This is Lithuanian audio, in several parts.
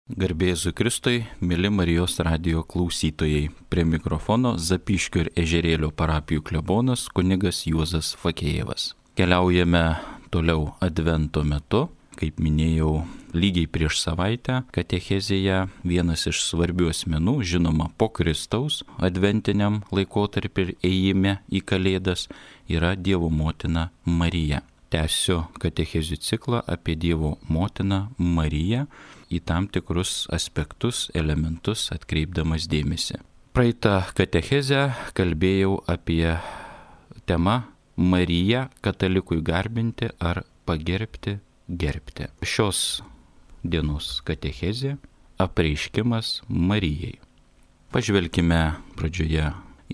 Garbėzu Kristui, mili Marijos radijo klausytojai. Prie mikrofono Zapyškio ir Ežerėlio parapijų klebonas kunigas Juozas Fakėjevas. Keliaujame toliau advento metu. Kaip minėjau, lygiai prieš savaitę katechezėje vienas iš svarbių asmenų, žinoma po Kristaus adventiniam laikotarpiu ir ėjime į Kalėdas, yra Dievo motina Marija. Tęsiu katechezių ciklą apie Dievo motiną Mariją į tam tikrus aspektus, elementus atkreipdamas dėmesį. Praeitą katechezę kalbėjau apie temą Mariją katalikui garbinti ar pagerbti, gerbti. Šios dienos katechezė apreiškimas Marijai. Pažvelkime pradžioje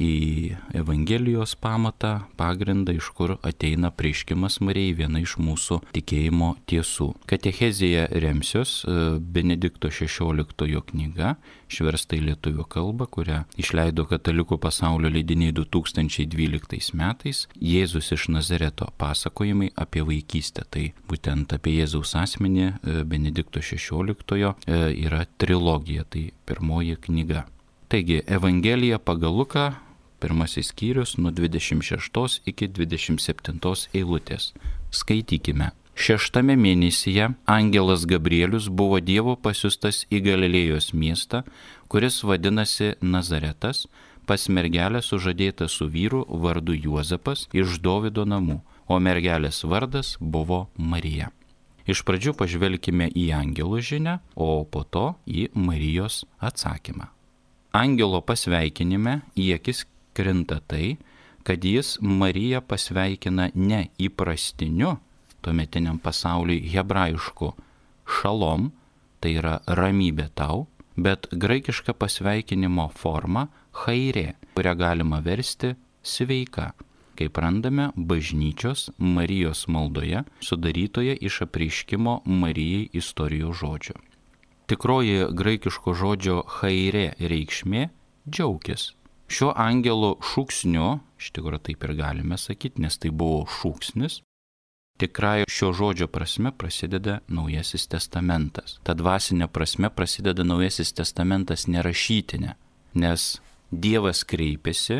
į Evangelijos pamatą, pagrindą, iš kur ateina apreiškimas Marijai, viena iš mūsų tikėjimo tiesų. Katechezėje remsiuos Benedikto XVI knyga, išversta į lietuvių kalbą, kurią išleido Katalikų pasaulio leidiniai 2012 metais. Jėzus iš Nazareto pasakojimai apie vaikystę. Tai būtent apie Jėzaus asmenį Benedikto XVI yra trilogija, tai pirmoji knyga. Taigi, Evangelija pagal Luką, pirmasis skyrius nuo 26 iki 27 eilutės. Skaitykime. 6 mėnesyje angelas Gabrielius buvo Dievo pasiųstas į Galilėjos miestą, kuris vadinasi Nazaretas, pas mergelę sužadėtą su vyru vardu Juozapas iš Dovydo namų, o mergelės vardas buvo Marija. Iš pradžių pažvelkime į angelo žinią, o po to į Marijos atsakymą. Angelo pasveikinime į akis krinta tai, kad jis Mariją pasveikina ne įprastiniu tuometiniam pasauliui hebrajišku šalom, tai yra ramybė tau, bet graikiška pasveikinimo forma chairė, kurią galima versti sveika, kaip randame bažnyčios Marijos maldoje, sudarytoje iš apreiškimo Marijai istorijos žodžio. Tikroji graikiško žodžio chairė reikšmė džiaugis. Šiuo angelo šūksniu, iš tikrųjų taip ir galime sakyti, nes tai buvo šūksnis, tikrąja šio žodžio prasme prasideda Naujasis testamentas. Ta dvasinė prasme prasideda Naujasis testamentas nerašytinė, nes Dievas kreipėsi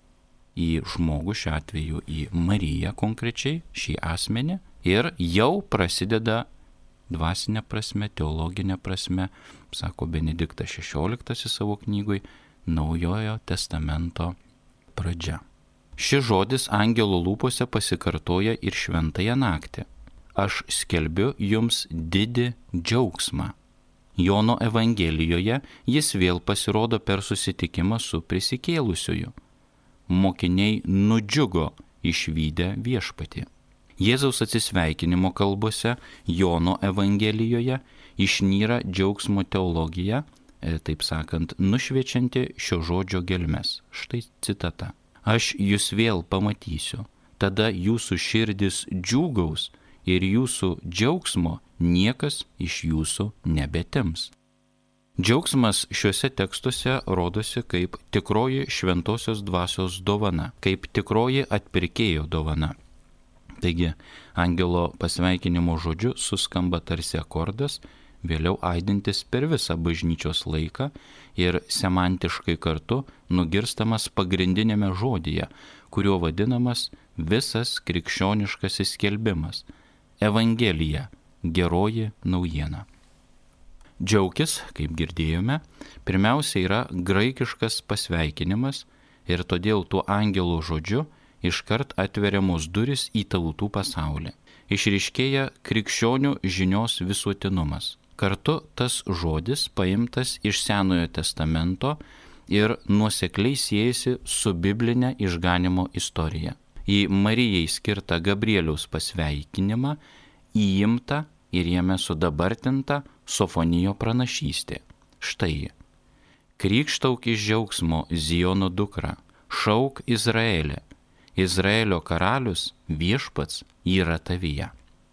į žmogų, šiuo atveju į Mariją konkrečiai, šį asmenį, ir jau prasideda dvasinė prasme, teologinė prasme, sako Benediktas XVI savo knygoj, Naujojo testamento pradžia. Šis žodis angelo lūpose pasikartoja ir šventąją naktį. Aš skelbiu jums didį džiaugsmą. Jono Evangelijoje jis vėl pasirodo per susitikimą su prisikėlusiuoju. Mokiniai nudžiugo išvydę viešpatį. Jėzaus atsisveikinimo kalbose Jono Evangelijoje išnyra džiaugsmo teologija, taip sakant, nušviečianti šio žodžio gelmes. Štai citata. Aš jūs vėl pamatysiu, tada jūsų širdis džiūgaus ir jūsų džiaugsmo niekas iš jūsų nebetims. Džiaugsmas šiuose tekstuose rodosi kaip tikroji šventosios dvasios dovana, kaip tikroji atpirkėjo dovana. Taigi, angelo pasveikinimo žodžiu suskamba tarsi akordas, vėliau aidintis per visą bažnyčios laiką ir semantiškai kartu nugirstamas pagrindinėme žodyje, kuriuo vadinamas visas krikščioniškasis skelbimas – Evangelija, geroji naujiena. Džiaugis, kaip girdėjome, pirmiausia yra graikiškas pasveikinimas ir todėl tuo angelo žodžiu iškart atveriamos duris į tautų pasaulį. Išryškėja krikščionių žinios visuotinumas. Kartu tas žodis paimtas iš Senojo testamento ir nuosekliai siejasi su biblinė išganimo istorija. Į Marijai skirtą Gabrieliaus pasveikinimą įimta ir jame sudabartinta Sofonijo pranašystė. Štai, krykštauk iš džiaugsmo Ziono dukra, šauk Izraelį, Izraelio karalius viešpats yra tavyje.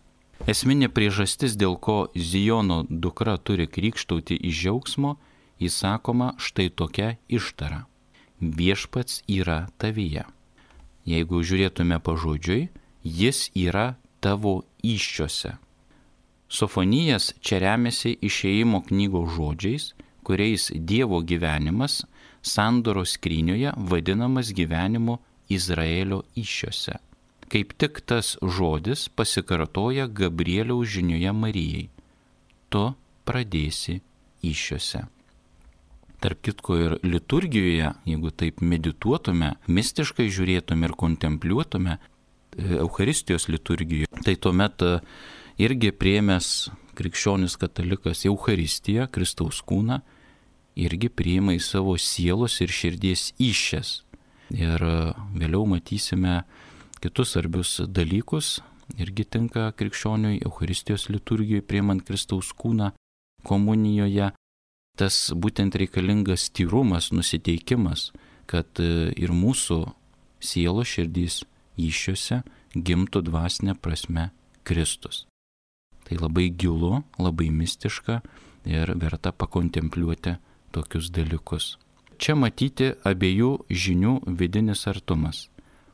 Esminė priežastis, dėl ko Ziono dukra turi krykštauti iš džiaugsmo, įsakoma štai tokia ištara. Viešpats yra tavyje. Jeigu žiūrėtume pažodžiui, jis yra tavo įsčiose. Sofonijas čia remiasi Išėjimo knygos žodžiais, kuriais Dievo gyvenimas sandoros skrynioje vadinamas gyvenimu Izraelio įsčiose. Kaip tik tas žodis pasikartoja Gabrieliaus žinioje Marijai. Tu pradėsi įsčiose. Tarp kitko ir liturgijoje, jeigu taip medituotume, mistiškai žiūrėtume ir kontempliuotume Eucharistijos liturgijoje, tai tuomet irgi priėmęs krikščionis katalikas Eucharistiją, Kristaus kūną, irgi priima į savo sielos ir širdies įsčias. Ir vėliau matysime kitus svarbius dalykus, irgi tinka krikščioniui Eucharistijos liturgijoje priimant Kristaus kūną komunijoje. Tas būtent reikalingas tyrumas, nusiteikimas, kad ir mūsų sielos širdys įsčiose gimtų dvasinė prasme Kristus. Tai labai gilu, labai mistiška ir verta pakontempliuoti tokius dalykus. Čia matyti abiejų žinių vidinis artumas.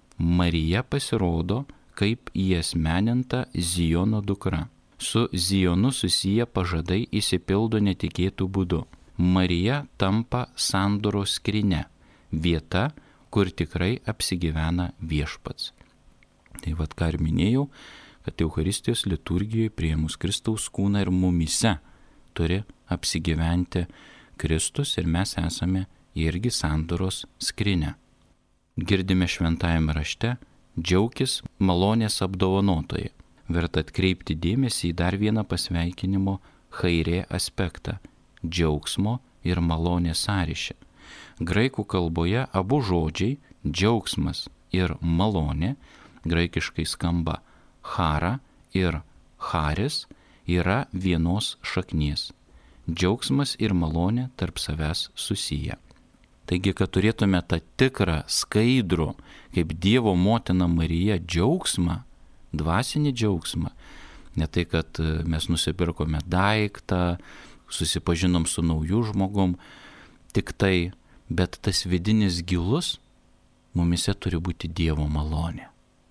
Marija pasirodo kaip įasmeninta Zijono dukra. Su Zijonu susiję pažadai išsipildo netikėtų būdu. Marija tampa sandoros skrynia, vieta, kur tikrai apsigyvena viešpats. Tai vat ką ir minėjau, kad Eucharistijos liturgijoje priėmus Kristaus kūną ir mumyse turi apsigyventi Kristus ir mes esame irgi sandoros skrynia. Girdime šventajame rašte, džiaukis malonės apdovanotojai. Verta atkreipti dėmesį į dar vieną pasveikinimo chairė aspektą – džiaugsmo ir malonės sąryšį. Graikų kalboje abu žodžiai džiaugsmas ir malonė, graikiškai skamba chara ir charis, yra vienos šaknies. Džiaugsmas ir malonė tarp savęs susiję. Taigi, kad turėtume tą tikrą, skaidrų, kaip Dievo motina Marija džiaugsmą, dvasinį džiaugsmą, ne tai, kad mes nusipirkome daiktą, susipažinom su nauju žmogum, tik tai, bet tas vidinis gilus mumise turi būti Dievo malonė.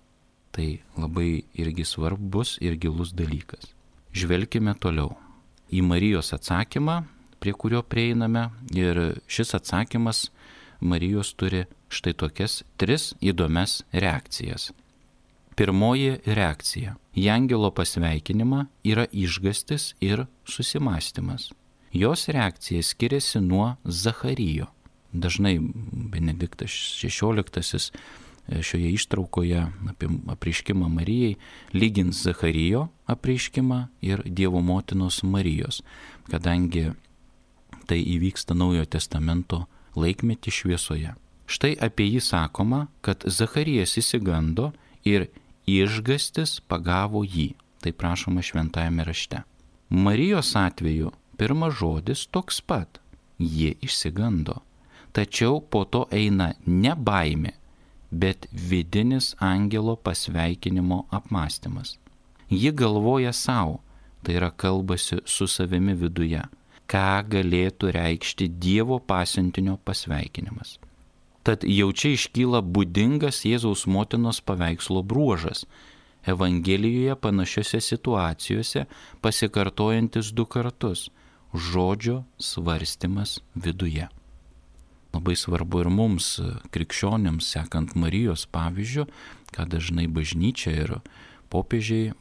Tai labai irgi svarbus ir gilus dalykas. Žvelkime toliau į Marijos atsakymą, prie kurio prieiname, ir šis atsakymas Marijos turi štai tokias 3 įdomias reakcijas. Pirmoji reakcija į angelo pasveikinimą yra išgąstis ir susimąstymas. Jos reakcija skiriasi nuo Zacharijo. Dažnai Benediktas XVI šioje ištraukoje apie apreiškimą Marijai lygins Zacharijo apreiškimą ir Dievo motinos Marijos, kadangi tai įvyksta Naujojo testamento laikmetį šviesoje. Štai apie jį sakoma, kad Zacharijas išsigando ir išgąstis pagavo jį. Tai prašoma šventajame rašte. Marijos atveju pirmas žodis toks pat. Ji išsigando. Tačiau po to eina ne baimė, bet vidinis angelo pasveikinimo apmąstymas. Ji galvoja savo, tai yra kalbasi su savimi viduje, ką galėtų reikšti Dievo pasiuntinio pasveikinimas. Tad jau čia iškyla būdingas Jėzaus motinos paveikslo bruožas, Evangelijoje panašiose situacijose pasikartojantis 2 kartus – žodžio svarstymas viduje. Labai svarbu ir mums, krikščionims, sekant Marijos pavyzdžiu, ką dažnai bažnyčia ir popiežiai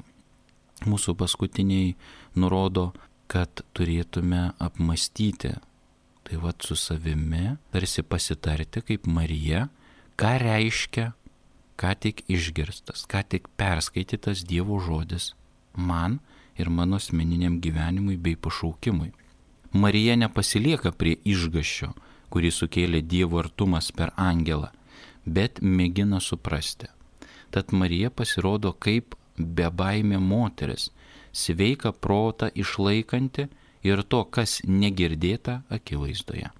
mūsų paskutiniai nurodo, kad turėtume apmąstyti, tai vat su savimi, tarsi pasitarti kaip Marija, ką reiškia, ką tik išgirstas, ką tik perskaitytas Dievo žodis man ir mano asmeniniam gyvenimui bei pašaukimui. Marija nepasilieka prie išgąsčio, kurį sukėlė Dievo artumas per angelą, bet mėgina suprasti. Tad Marija pasirodo kaip bebaimė moteris, sveiką protą išlaikanti ir to, kas negirdėta akivaizdoje.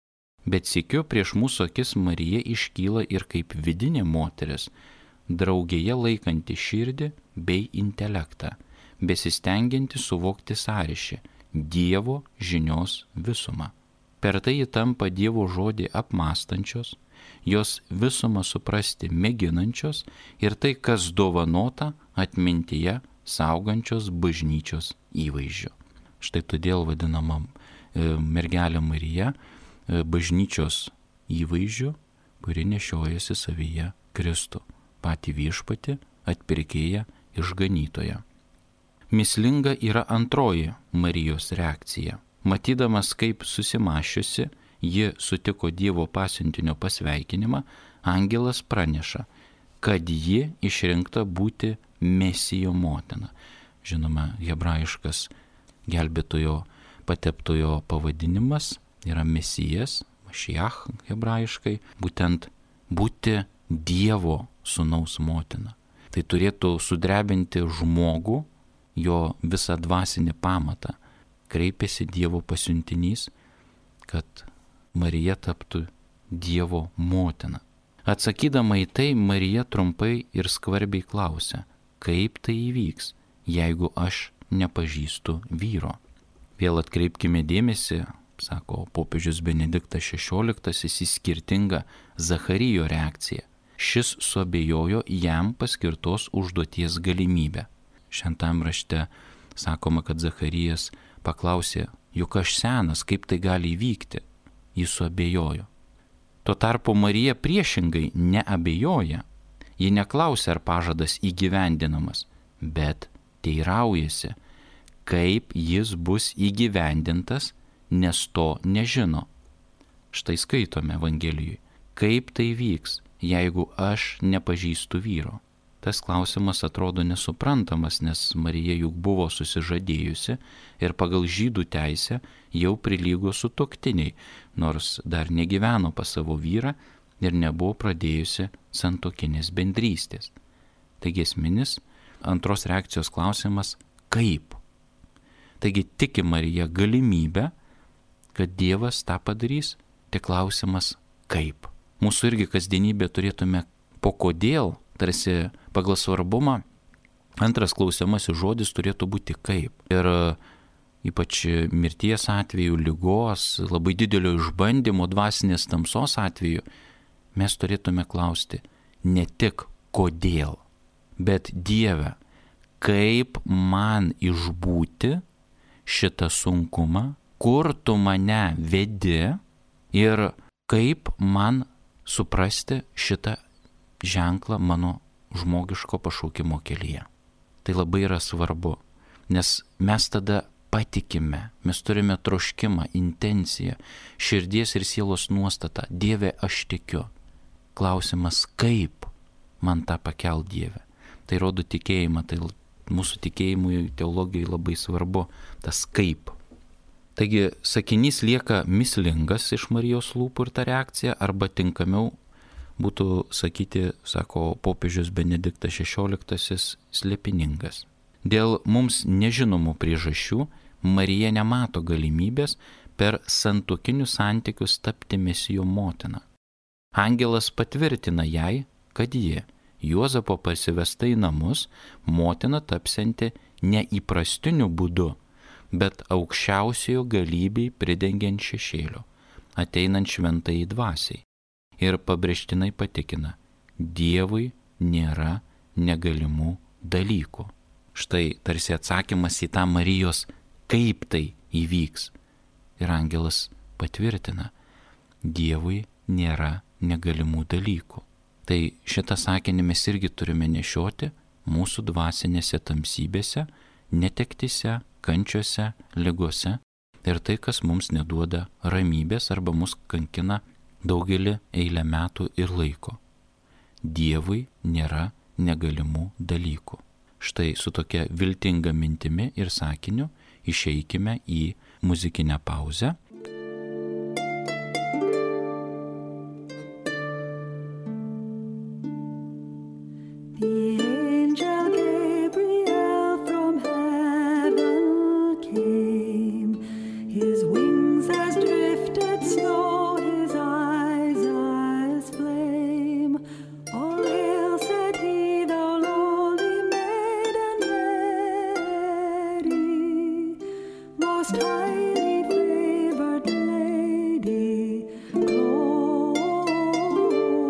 Bet sykiu prieš mūsų akis Marija iškyla ir kaip vidinė moteris, draugėje laikanti širdį bei intelektą, besistengianti suvokti sąryšį, Dievo žinios visumą. Per tai ji tampa Dievo žodį apmąstančios, jos visumą suprasti mėginančios ir tai, kas dovanota atmintyje, saugančios bažnyčios įvaizdžiu. Štai todėl vadinama mergelė Marija bažnyčios įvaizdžiu, kuri nešiojasi savyje Kristų, patį viešpatį, atpirkėją, išganytoją. Mįslinga yra antroji Marijos reakcija. Matydamas, kaip susimąsčiusi, ji sutiko Dievo pasiuntinio pasveikinimą, angelas praneša, kad ji išrinkta būti Mesijo motina. Žinoma, hebrajiškas gelbėtojo pateptojo pavadinimas yra Mesijas, Mašiach hebrajiškai, būtent būti Dievo sūnaus motina. Tai turėtų sudrebinti žmogų, jo visą dvasinį pamatą. Kreipėsi Dievo pasiuntinys, kad Marija taptų Dievo motina. Atsakydama į tai, Marija trumpai ir skvarbiai klausia, kaip tai įvyks, jeigu aš nepažįstu vyro. Vėl atkreipkime dėmesį, sako popiežius Benediktas XVI, į skirtingą Zacharijo reakciją. Šis suabejojo jam paskirtos užduoties galimybę. Šventam rašte sakoma, kad Zacharijas paklausė, juk aš senas, kaip tai gali įvykti? Jis suabejojo. Tuo tarpu Marija priešingai neabejoja. Ji neklausia, ar pažadas įgyvendinamas, bet teiraujasi, kaip jis bus įgyvendintas, nes to nežino. Štai skaitome Evangelijoje. Kaip tai vyks, jeigu aš nepažįstu vyro? Tas klausimas atrodo nesuprantamas, nes Marija juk buvo susižadėjusi ir pagal žydų teisę jau prilygo sutuoktiniai, nors dar negyveno pas savo vyrą ir nebuvo pradėjusi santuokinės bendrystės. Taigi esminis antros reakcijos klausimas – kaip? Taigi tiki Marija galimybę, kad Dievas tą padarys, tik klausimas – kaip? Mūsų irgi kasdienybė turėtume po kodėl, tarsi pagal svarbumą, antras klausiamasis žodis turėtų būti kaip. Ir ypač mirties atveju, ligos, labai didelio išbandymo, dvasinės tamsos atveju, mes turėtume klausti ne tik kodėl, bet Dieve, kaip man išbūti šitą sunkumą, kur tu mane vedi ir kaip man suprasti šitą ženklą mano žmogiško pašaukimo kelyje. Tai labai yra svarbu, nes mes tada patikime, mes turime troškimą, intenciją, širdies ir sielos nuostatą. Dieve, aš tikiu. Klausimas, kaip man tą pakelt, Dieve. Tai rodo tikėjimą, tai mūsų tikėjimui teologijai labai svarbu tas kaip. Taigi sakinys lieka mįslingas iš Marijos lūpų ir ta reakcija, arba tinkamiau būtų sakyti, sako popiežius Benediktas XVI, slėpiningas. Dėl mums nežinomų priežasčių Marija nemato galimybės per santuokinius santykius tapti Mesijo motina. Angelas patvirtina jai, kad ji, Juozapo parsivesta į namus, motina tapsianti neįprastiniu būdu, bet aukščiausiojo galybei pridengiant šešėlio, ateinant šventai dvasiai. Ir pabrėžtinai patikina, Dievui nėra negalimų dalykų. Štai tarsi atsakymas į tą Marijos, kaip tai įvyks. Ir angelas patvirtina, Dievui nėra negalimų dalykų. Tai šitą sakinį mes irgi turime nešioti mūsų dvasinėse tamsybėse, netektise, kančiose, ligose ir tai, kas mums neduoda ramybės arba mus kankina daugelį eilę metų ir laiko. Dievui nėra negalimų dalykų. Štai su tokia viltinga mintimi ir sakiniu išeikime į muzikinę pauzę.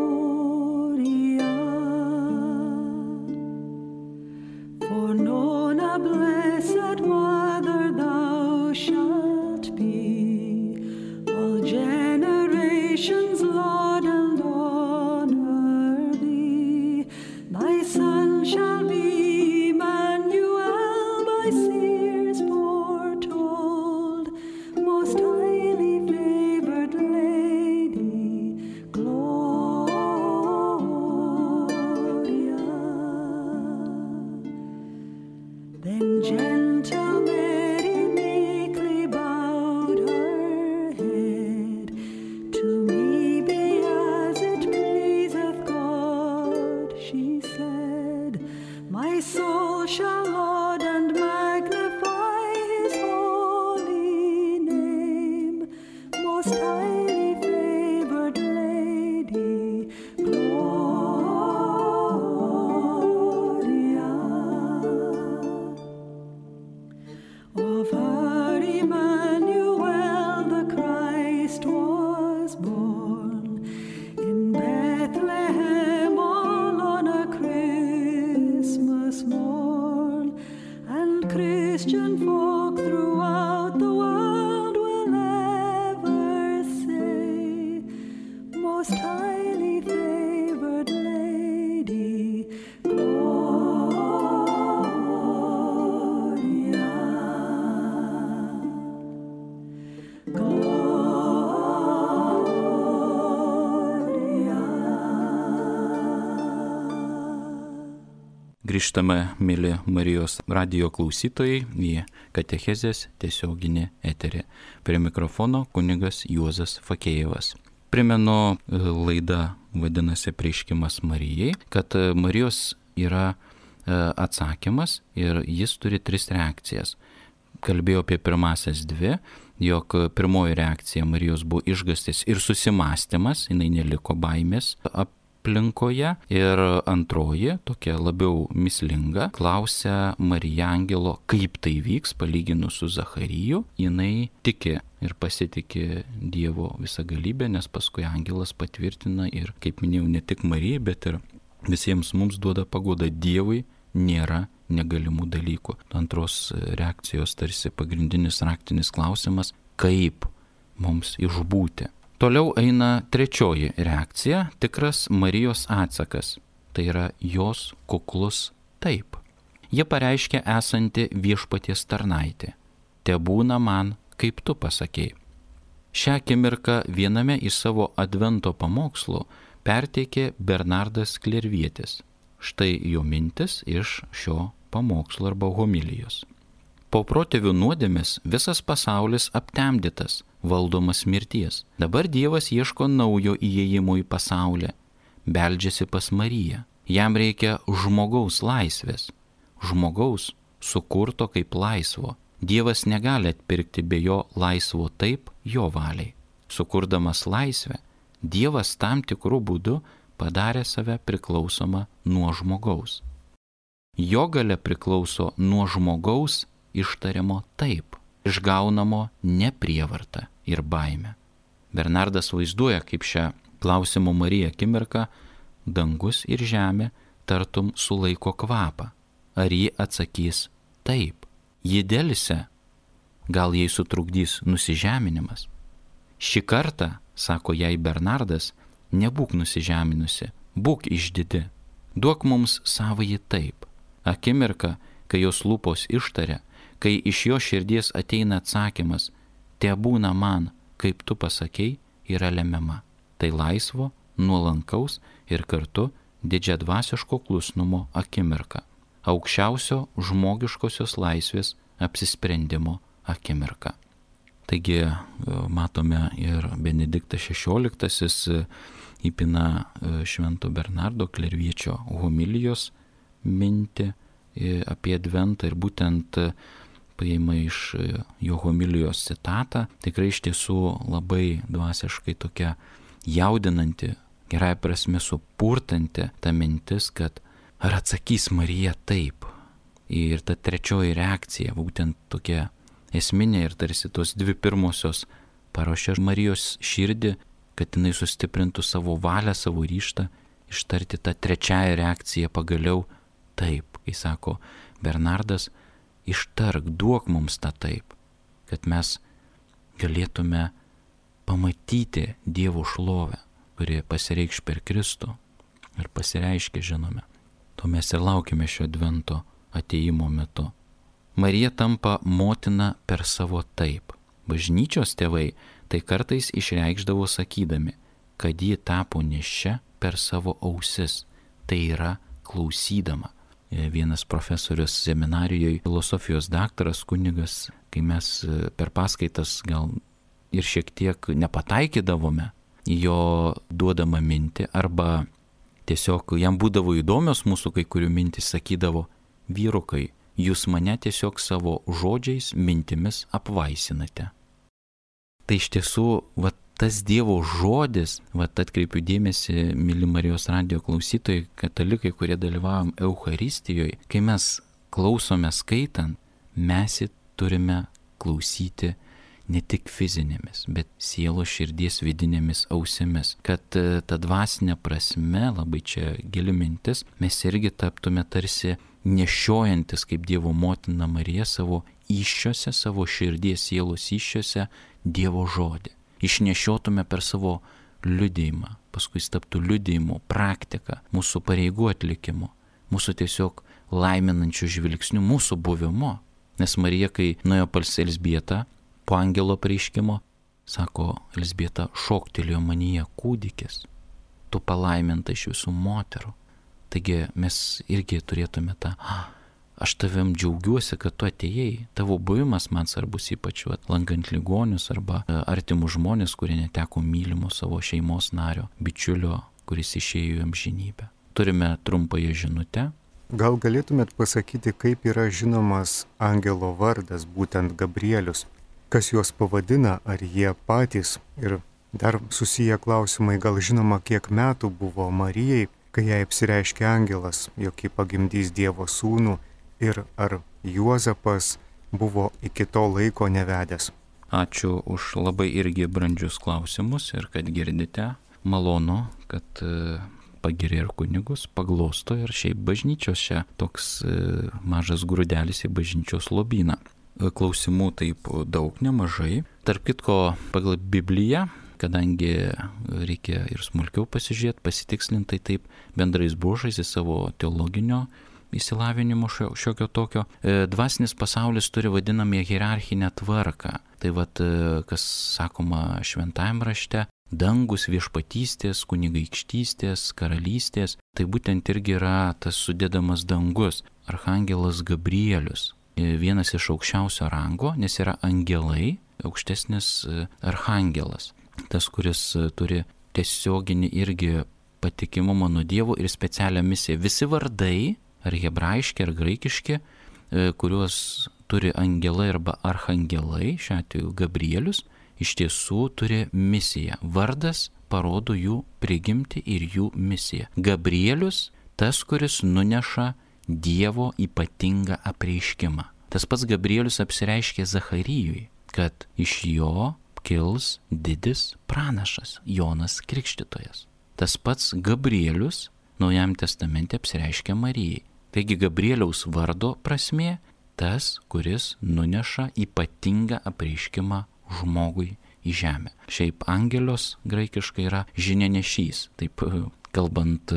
For no nations laud and honor thee. Thy Son shall be Emmanuel, by seers foretold. Most highly favored Lady, Gloria. Then gentle Mary meekly bowed her head. To me be as it pleaseth God, she said. My soul shall laud and magnify his holy name. Most highly favored Lady, Gloria. Of her Emmanuel the Christ was born in Bethlehem all on a Christmas morn, and Christian folk throughout the world will ever say, most highly favored Lady, Grįžtame, mėly Marijos radijo klausytojai, į katechezės tiesioginį eterį. Prie mikrofono kunigas Juozas Fakėjevas. Primenu, laida vadinasi Apreiškimas Marijai, kad Marijos yra atsakymas ir jis turi 3 reakcijas. Kalbėjau apie pirmasias 2, jog pirmoji reakcija Marijos buvo išgąstis ir susimąstymas, jinai neliko baimės aplinkoje, ir antroji, tokia labiau mįslinga, klausia Marija angelo, kaip tai vyks palyginus su Zachariju. Jinai tiki ir pasitiki Dievo visagalybę, nes paskui angelas patvirtina ir, kaip minėjau, ne tik Marijai, bet ir visiems mums duoda paguodą. Dievui nėra negalimų dalykų. Antros reakcijos tarsi pagrindinis raktinis klausimas, kaip mums išbūti. Toliau eina trečioji reakcija, tikras Marijos atsakas. Tai yra jos kuklus taip. Ji pareiškia esanti viešpaties tarnaitė. Tebūna man, kaip tu pasakei. Šią akimirką viename iš savo advento pamokslų perteikė Bernardas Klervietis. Štai jo mintis iš šio pamokslo arba homilijos. Po protėvių nuodėmės visas pasaulis aptemdytas, valdomas mirties. Dabar Dievas ieško naujo įėjimo į pasaulį, beldžiasi pas Mariją. Jam reikia žmogaus laisvės, žmogaus sukurto kaip laisvo. Dievas negali atpirkti be jo laisvo taip jo valiai. Sukurdamas laisvę, Dievas tam tikrų būdų padarė save priklausomą nuo žmogaus. Jo galia priklauso nuo žmogaus ištariamo taip, išgaunamo neprievarta ir baime. Bernardas vaizduoja, kaip šią klausimo Mariją akimirką dangus ir žemė tartum sulaiko kvapą. Ar ji atsakys taip? Ji delsia, gal jai sutrukdys nusižeminimas? Šį kartą, sako jai Bernardas, nebūk nusižeminusi, būk išdidi, duok mums savąjį taip. Akimirka, kai jos lūpos ištaria, kai iš jo širdies ateina atsakymas, tebūna man, kaip tu pasakei, yra lemiama. Tai laisvo, nuolankaus ir kartu didžiadvasiško klusnumo akimirka. Aukščiausio žmogiškosios laisvės apsisprendimo akimirka. Taigi matome ir Benediktas XVI įpina Švento Bernardo Klerviečio homilijos mintį apie adventą ir būtent paima iš jo homilijos citatą. Tikrai iš tiesų labai dvasiškai tokia jaudinanti, gerai prasme supurtanti ta mintis, kad ar atsakys Marija taip. Ir ta trečioji reakcija, būtent tokia esminė ir tarsi tos 2 pirmosios paruošia Marijos širdį, kad jinai sustiprintų savo valią, savo ryžtą, ištarti tą trečiąją reakciją pagaliau taip. Kai sako Bernardas, ištark, duok mums tą taip, kad mes galėtume pamatyti Dievo šlovę, kuri pasireikš per Kristų ir pasireiškia, žinome. To mes ir laukime šio advento atėjimo metu. Marija tampa motina per savo taip. Bažnyčios tėvai tai kartais išreikšdavo sakydami, kad ji tapo nėščia per savo ausis, tai yra klausydama. Vienas profesorius seminarijoje, filosofijos daktaras, kunigas, kai mes per paskaitas gal ir šiek tiek nepataikydavome į jo duodamą mintį, arba tiesiog jam būdavo įdomios mūsų kai kurių mintys, sakydavo, vyrukai, jūs mane tiesiog savo žodžiais, mintimis apvaisinate. Tai iš tiesų, tas Dievo žodis, atkreipiu dėmesį, myli Marijos radijo klausytojai, katalikai, kurie dalyvavom Eucharistijoje, kai mes klausome skaitant, mes turime klausyti ne tik fizinėmis, bet sielos širdies vidinėmis ausimis, kad ta dvasinė prasme, labai čia gili mintis, mes irgi taptume tarsi nešiojantis kaip Dievo motina Marija savo įsčiose, savo širdies sielos įsčiose Dievo žodį. Išnešiotume per savo liudijimą, paskui jis taptų liudijimu, praktika, mūsų pareigų atlikimu, mūsų tiesiog laiminančių žvilgsnių, mūsų buvimu. Nes Marija, kai nuėjo pas Elzbietą po angelo pareiškimo, sako, Elzbieta, šoktelėjo manyje kūdikis, tu palaiminta iš visų moterų. Taigi mes irgi turėtume tą, aš tavim džiaugiuosi, kad tu atėjai, tavo buvimas man svarbus, ypač lankant ligonius arba artimus žmonės, kurie neteko mylimo savo šeimos nario, bičiulio, kuris išėjo į amžinybę. Turime trumpąją žinutę. Gal galėtumėt pasakyti, kaip yra žinomas angelo vardas, būtent Gabrielius? Kas juos pavadina, ar jie patys? Ir dar susiję klausimai, gal žinoma, kiek metų buvo Marijai, kai jai apsireiškė angelas, jog ji pagimdys Dievo sūnų, ir ar Juozapas buvo iki to laiko nevedęs? Ačiū už labai irgi brandžius klausimus ir kad girdite. Malonu, kad pagiria ir kunigus, paglosto ir šiaip bažnyčios čia toks mažas grūdelis į bažnyčios lobyną. Klausimų taip daug, nemažai. Tarp kitko, pagal Bibliją, kadangi reikia ir smulkiau pasižiūrėti, pasitikslinti, taip bendrais bruožais į savo teologinio įsilavinimo šiokio tokio. Dvasinis pasaulis turi vadinamą hierarchinę tvarką. Tai kas sakoma šventajame rašte, dangus, viešpatystės, kunigaikštystės, karalystės, tai būtent irgi yra tas sudėdamas dangus. Archangelas Gabrielius, vienas iš aukščiausio rango, nes yra angelai, aukštesnis archangelas. Tas, kuris turi tiesioginį irgi patikimumą nuo Dievo ir specialią misiją. Visi vardai, ar hebrajiški, ar graikiški, kuriuos turi angelai arba archangelai, šiuo atveju Gabrielius, iš tiesų turi misiją. Vardas parodo jų prigimtį ir jų misiją. Gabrielius, tas, kuris nuneša Dievo ypatingą apreiškimą. Tas pats Gabrielius apsireiškė Zacharijui, kad iš jo kils didis pranašas, Jonas Krikštytojas. Tas pats Gabrielius Naujajame testamente apsireiškia Marijai. Taigi Gabrieliaus vardo prasmė tas, kuris nuneša ypatingą apreiškimą žmogui į žemę. Šiaip angelios graikiškai yra žinianešys, taip kalbant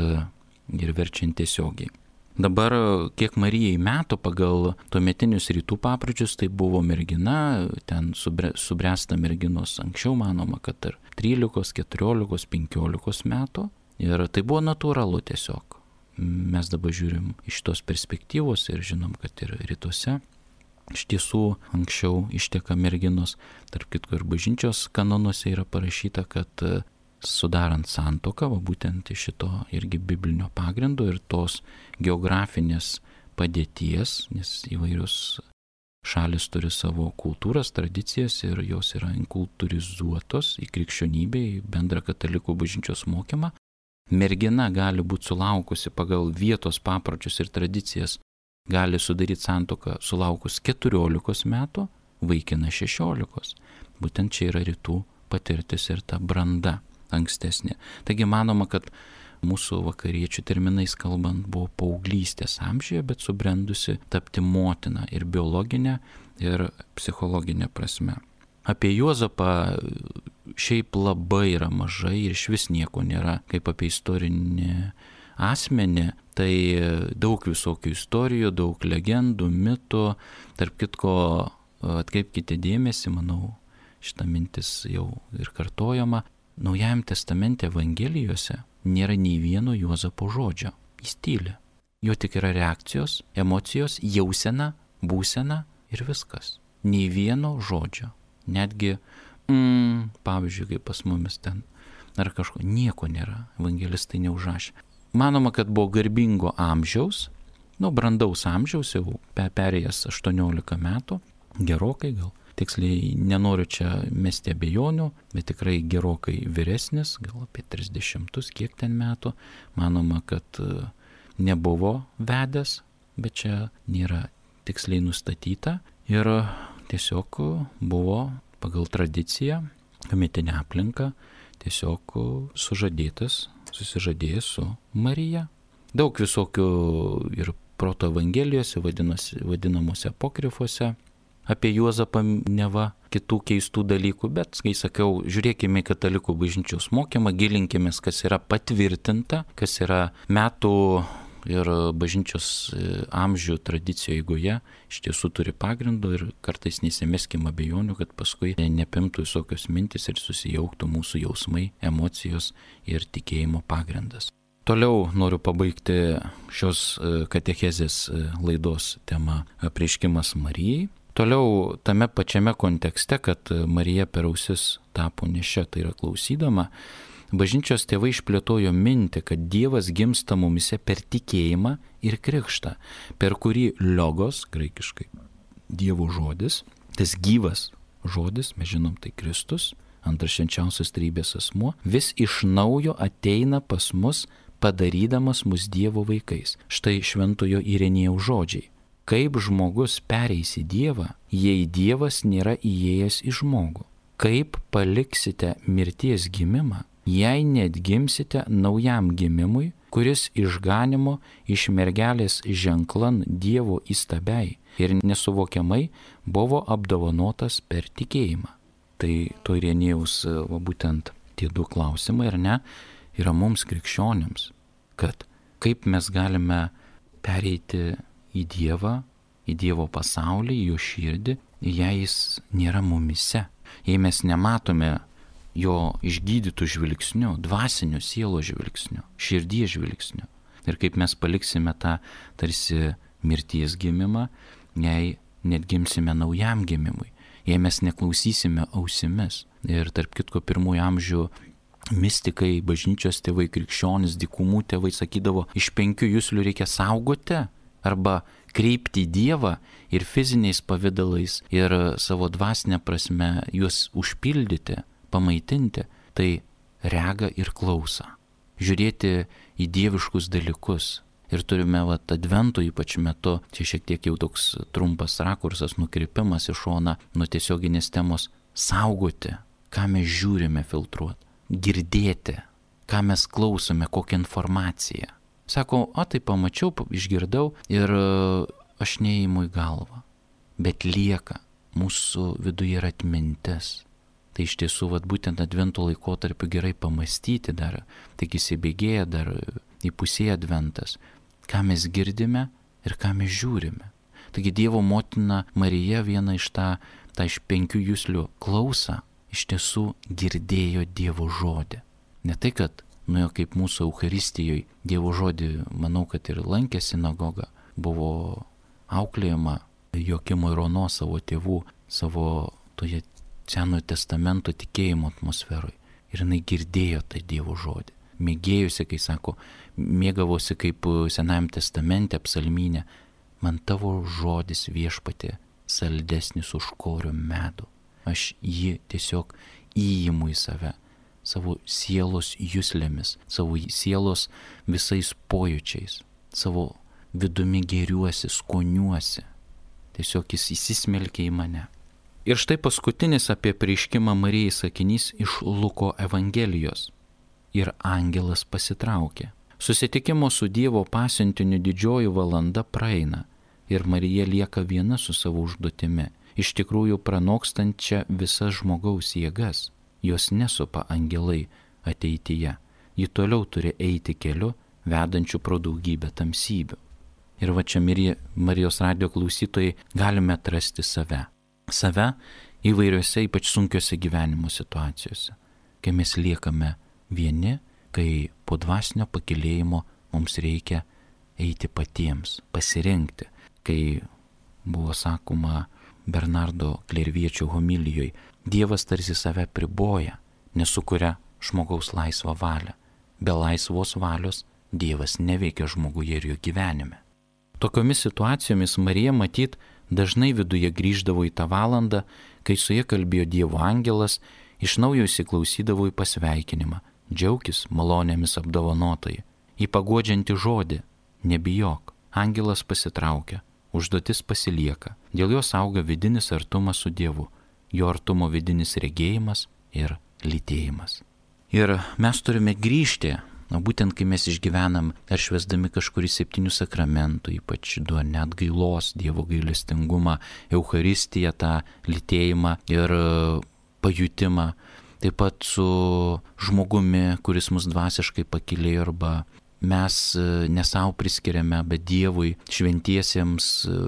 ir verčiant tiesiogiai. Dabar, kiek Marijai metų pagal tuometinius rytų papročius, tai buvo mergina, ten subręsta merginos anksčiau, manoma, kad ir 13, 14, 15 metų. Ir tai buvo natūralu tiesiog. Mes dabar žiūrim iš tos perspektyvos ir žinom, kad ir rytuose iš tiesų anksčiau išteka merginos. Tarp kitko ir bažnyčios kanonuose yra parašyta, kad sudarant santuoką, būtent iš šito irgi biblinio pagrindo ir tos geografinės padėties, nes įvairios šalis turi savo kultūras, tradicijas ir jos yra inkultūrizuotos į krikščionybę, į bendrą katalikų bažnyčios mokymą. Mergina gali būti sulaukusi pagal vietos papročius ir tradicijas, gali sudaryti santuoką sulaukus 14 metų, vaikinas 16. Būtent čia yra rytų patirtis ir ta branda ankstesnė. Taigi manoma, kad mūsų vakariečių terminais kalbant buvo paauglystės amžiuje, bet subrendusi tapti motina ir biologinė, ir psichologinė prasme. Apie Juozapą šiaip labai yra mažai ir iš vis nieko nėra kaip apie istorinį asmenį, tai daug visokių istorijų, daug legendų, mitų. Tarp kitko, atkreipkite dėmesį, manau, šita mintis jau ir kartojama, Naujajame testamente Evangelijose nėra nei vieno Juozapo žodžio. Jis tyli. Jo tik yra reakcijos, emocijos, jausena, būsena ir viskas. Nei vieno žodžio. Netgi, pavyzdžiui, kaip pas mumis ten, ar kažko, nieko nėra. Evangelistai neužrašė. Manoma, kad buvo garbingo amžiaus, brandaus amžiaus, jau perėjęs 18 metų, gerokai gal. Tiksliai nenoriu čia mesti abejonių, bet tikrai gerokai vyresnis, gal apie 30, kiek ten metų. Manoma, kad nebuvo vedęs, bet čia nėra tiksliai nustatyta. Ir tiesiog buvo pagal tradiciją, mitinę aplinką, tiesiog susižadėjęs su Marija. Daug visokių ir proto evangelijose, vadinamuose apokrifuose, apie Juozapą neva kitų keistų dalykų, bet, kai sakiau, žiūrėkime į katalikų bažnyčios mokymą, gilinkimės, kas yra patvirtinta, kas yra metų ir bažnyčios amžių tradicijų eigoje, iš tiesų turi pagrindų ir kartais nesimeskim abejonių, kad paskui nepimtų visokios mintis ir susijauktų mūsų jausmai, emocijos ir tikėjimo pagrindas. Toliau noriu pabaigti šios katechezės laidos tema apreiškimas Marijai. Toliau tame pačiame kontekste, kad Marija per ausis tapo nešia, tai yra klausydama, bažnyčios tėvai išplėtojo mintį, kad Dievas gimsta mumise per tikėjimą ir krikštą, per kurį logos, graikiškai Dievo žodis, tas gyvas žodis, mes žinom, tai Kristus, antras švenčiausias trejybės asmuo, vis iš naujo ateina pas mus, padarydamas mus Dievo vaikais. Štai šventojo Irenėjaus žodžiai. Kaip žmogus pereis į Dievą, jei Dievas nėra įėjęs į žmogų? Kaip paliksite mirties gimimą, jei net gimsite naujam gimimui, kuris išganimo iš mergelės ženklan Dievo įstabiai ir nesuvokiamai buvo apdovanotas per tikėjimą? Tai to Irenėjaus būtent tie du klausimai, ar ne, yra mums krikščionims, kad kaip mes galime pereiti į Dievą, į Dievo pasaulį, į jo širdį, jei jis nėra mumise, jei mes nematome jo išgydytų žvilgsnių, dvasinių sielos žvilgsnių, širdies žvilgsnių. Ir kaip mes paliksime tą tarsi mirties gimimą, jei net gimsime naujam gimimui, jei mes neklausysime ausimis. Ir tarp kitko pirmųjų amžių mistikai, bažnyčios tėvai, krikščionys, dykumų tėvai sakydavo, iš 5 juslių reikia saugoti arba kreipti į Dievą ir fiziniais pavydalais ir savo dvasinę prasme juos užpildyti, pamaitinti, tai rega ir klausa. Žiūrėti į dieviškus dalykus. Ir turime advento ypač metu, čia šiek tiek jau toks trumpas rakursas, nukrypimas į šoną nuo tiesioginės temos, saugoti, ką mes žiūrime filtruoti, girdėti, ką mes klausome, kokią informaciją. Sako, tai pamačiau, išgirdau ir aš neįimu į galvą, bet lieka, mūsų viduje yra atmintis. Tai iš tiesų, būtent advento laikotarpiu gerai pamastyti dar, tik įsibėgėja dar įpusėja adventas, ką mes girdime ir ką mes žiūrime. Taigi Dievo motina Marija viena iš tą iš 5 juslių klausą, iš tiesų girdėjo Dievo žodį. Ne tai, kad nuėjo kaip mūsų Eucharistijoje Dievo žodį, manau, kad ir lankė sinagogą, buvo auklėjama Joakimo ir Onos savo tėvų, savo toje Senojo testamento tikėjimo atmosferoje. Ir jinai girdėjo tą Dievo žodį. Mėgėjusi, kai sako, mėgavosi kaip Senajam testamente psalmynė, man tavo žodis viešpatie saldesnis už korio medų. Aš jį tiesiog įimu į save, savo sielos juslėmis, savo sielos visais pojūčiais, savo vidumi gėriuosi, skoniuosi. Tiesiog jis įsismelkia į mane. Ir štai paskutinis apie apreiškimą Marijai sakinys iš Luko Evangelijos. Ir angelas pasitraukė. Susitikimo su Dievo pasiuntiniu didžioji valanda praeina ir Marija lieka viena su savo užduotimi, iš tikrųjų pranokstančia visas žmogaus jėgas. jos nesupa angelai ateityje. Ji toliau turi eiti keliu, vedančiu pro daugybę tamsybių. Ir va čia, Marijos radijo klausytojai, galime atrasti save. Save įvairiose, ypač sunkiose gyvenimo situacijose. Kai mes liekame vieni, kai po dvasinio pakilėjimo mums reikia eiti patiems, pasirinkti. Kai buvo sakoma Bernardo Klerviečio homilijoje, Dievas tarsi save priboja, nesukuria žmogaus laisvą valią. Be laisvos valios Dievas neveikia žmoguje ir jo gyvenime. Tokiomis situacijomis Marija matyt dažnai viduje grįždavo į tą valandą, kai su ja kalbėjo Dievo angelas, iš naujo įsiklausydavo į pasveikinimą, džiaukis malonėmis apdovanotai, į paguodžiantį žodį, nebijok. Angelas pasitraukia, užduotis pasilieka, dėl jos auga vidinis artumas su Dievu, jo artumo vidinis regėjimas ir lytėjimas. Ir mes turime grįžti, būtent kai mes išgyvenam ar švęsdami kažkurį 7 sakramentų, ypač net gailos, Dievo gailestingumą, Eucharistiją, tą lytėjimą ir pajutimą, taip pat su žmogumi, kuris mus dvasiškai pakilėjo, arba mes ne savo priskiriame, bet Dievui, šventiesiems,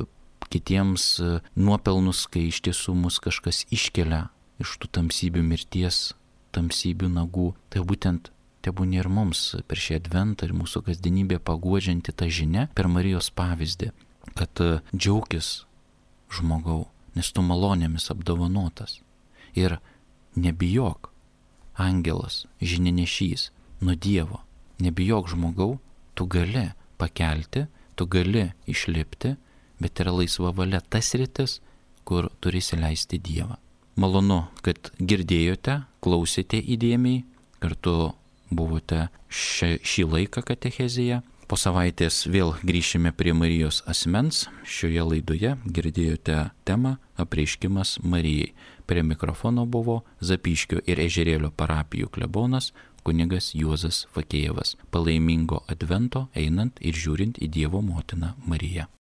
kitiems nuopelnus, kai iš tiesų mus kažkas iškelia iš tų tamsybių mirties, tamsybių nagų. Tai būtent tebūnie ir mums per šį adventą ir mūsų kasdienybę paguodžianti tą žinią per Marijos pavyzdį, kad džiaukis žmogau, nes tu malonėmis apdovanotas. Ir nebijok, angelas, žinianešys nuo Dievo. Nebijok žmogau, tu gali pakelti, tu gali išlipti, bet yra laisva valia tas sritis, kur turi įsileisti Dievą. Malonu, kad girdėjote, klausėte įdėmiai, kartu buvote šį laiką katechezėje. Po savaitės vėl grįšime prie Marijos asmens. Šioje laidoje girdėjote temą Apreiškimas Marijai. Prie mikrofono buvo Zapyškio ir Ežerėlio parapijų klebonas kunigas Juozas Fakėjevas. Palaimingo advento einant ir žiūrint į Dievo motiną Mariją.